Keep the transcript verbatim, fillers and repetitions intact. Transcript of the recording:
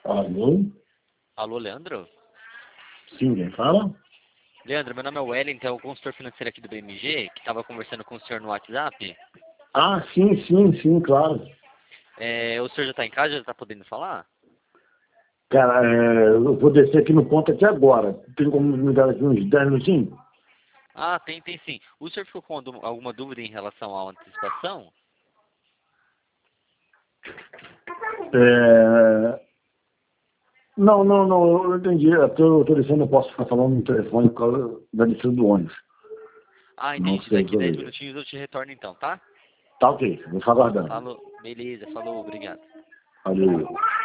Alô? Alô, Leandro? Sim, quem fala? Leandro, meu nome é Wellington, o consultor financeiro aqui do B M G, que estava conversando com o senhor no WhatsApp. Ah, sim, sim, sim, claro. É, o senhor já está em casa, já está podendo falar? Cara, é, eu vou descer aqui no ponto aqui agora. Tem como me dar aqui uns dez minutinhos? Ah, tem, tem sim. O senhor ficou com algum- alguma dúvida em relação à antecipação? É... Não, não, não, eu entendi. É porque eu estou descendo, eu posso ficar falando no telefone por causa da descida do ônibus. Ah, Não entendi. sei Daqui dez resolver. minutinhos eu te retorno então, tá? Tá ok, vou ficar aguardando. Falou. Beleza, falou, obrigado. Valeu.